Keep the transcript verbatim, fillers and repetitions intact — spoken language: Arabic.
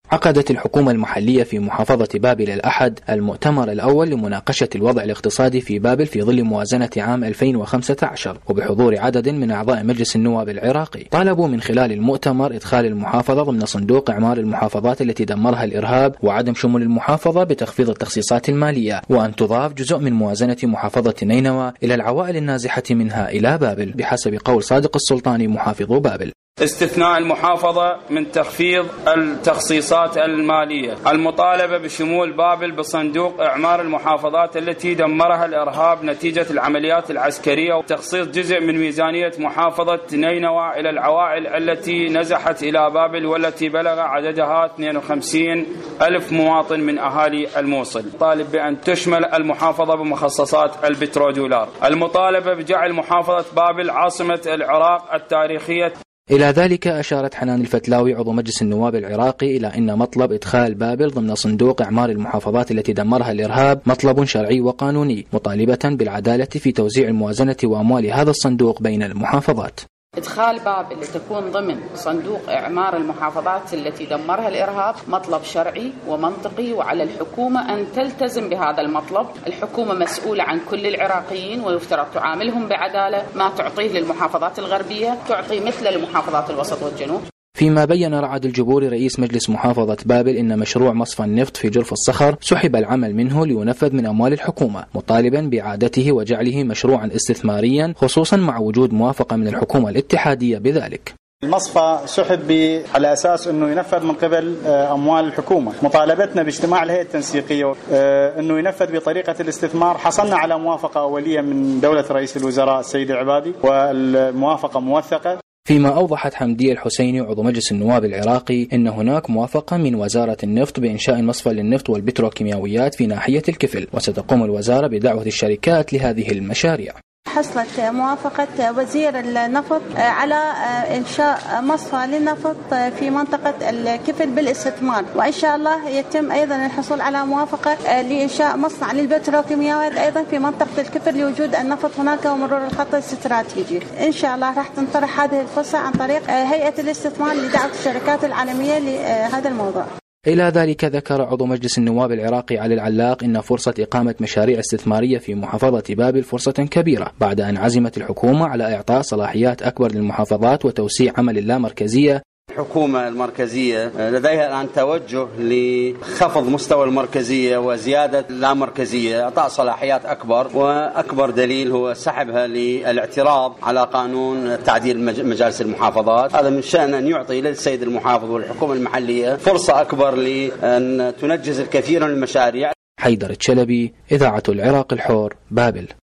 عقدت الحكومة المحلية في محافظة بابل الأحد المؤتمر الأول لمناقشة الوضع الاقتصادي في بابل في ظل موازنة عام ألفين وخمسة عشر، وبحضور عدد من أعضاء مجلس النواب العراقي. طالبوا من خلال المؤتمر إدخال المحافظة ضمن صندوق إعمار المحافظات التي دمرها الإرهاب، وعدم شمول المحافظة بتخفيض التخصيصات المالية، وأن تضاف جزء من موازنة محافظة نينوى إلى العوائل النازحة منها إلى بابل، بحسب قول صادق السلطاني محافظ بابل. استثناء المحافظة من تخفيض التخصيصات المالية، المطالبة بشمول بابل بصندوق إعمار المحافظات التي دمرها الإرهاب نتيجة العمليات العسكرية، وتخصيص جزء من ميزانية محافظة نينوى إلى العوائل التي نزحت إلى بابل والتي بلغ عددها اثنين وخمسين ألف مواطن من أهالي الموصل. طالب بأن تشمل المحافظة بمخصصات البترودولار. المطالبة بجعل محافظة بابل عاصمة العراق التاريخية. إلى ذلك أشارت حنان الفتلاوي عضو مجلس النواب العراقي إلى أن مطلب إدخال بابل ضمن صندوق إعمار المحافظات التي دمرها الإرهاب مطلب شرعي وقانوني، مطالبة بالعدالة في توزيع الموازنة وأموال هذا الصندوق بين المحافظات. إدخال بابل لتكون ضمن صندوق إعمار المحافظات التي دمرها الإرهاب مطلب شرعي ومنطقي، وعلى الحكومة أن تلتزم بهذا المطلب. الحكومة مسؤولة عن كل العراقيين ويفترض تعاملهم بعدالة، ما تعطيه للمحافظات الغربية تعطي مثل لمحافظات الوسط والجنوب. فيما بين رعد الجبوري رئيس مجلس محافظة بابل إن مشروع مصفى النفط في جرف الصخر سحب العمل منه لينفذ من أموال الحكومة، مطالبا بإعادته وجعله مشروعا استثماريا، خصوصا مع وجود موافقة من الحكومة الاتحادية بذلك. المصفى سحب على أساس أنه ينفذ من قبل أموال الحكومة. مطالبتنا باجتماع الهيئة التنسيقية أنه ينفذ بطريقة الاستثمار، حصلنا على موافقة أولية من دولة رئيس الوزراء السيد العبادي والموافقة موثقة. فيما أوضحت حمدية الحسيني عضو مجلس النواب العراقي إن هناك موافقة من وزارة النفط بإنشاء مصفى للنفط والبتروكيماويات في ناحية الكفل، وستقوم الوزارة بدعوة الشركات لهذه المشاريع. حصلت موافقة وزير النفط على إنشاء مصفى للنفط في منطقة الكفل بالاستثمار، وإن شاء الله يتم أيضا الحصول على موافقة لإنشاء مصنع للبتروكيماويات أيضا في منطقة الكفل لوجود النفط هناك ومرور الخط الاستراتيجي. إن شاء الله راح تنطرح هذه الفرصة عن طريق هيئة الاستثمار لدعوة الشركات العالمية لهذا الموضوع. إلى ذلك ذكر عضو مجلس النواب العراقي علي العلاق إن فرصة إقامة مشاريع استثمارية في محافظة بابل فرصة كبيرة، بعد أن عزمت الحكومة على إعطاء صلاحيات أكبر للمحافظات وتوسيع عمل اللامركزية. الحكومة المركزية لديها الآن توجه لخفض مستوى المركزية وزيادة اللامركزية، إعطاء صلاحيات أكبر، وأكبر دليل هو سحبها للاعتراض على قانون تعديل مجالس المحافظات. هذا من شأن أن يعطي للسيد المحافظ والحكومة المحلية فرصة أكبر لأن تنجز الكثير من المشاريع. حيدر الشلبي، إذاعة العراق الحر، بابل.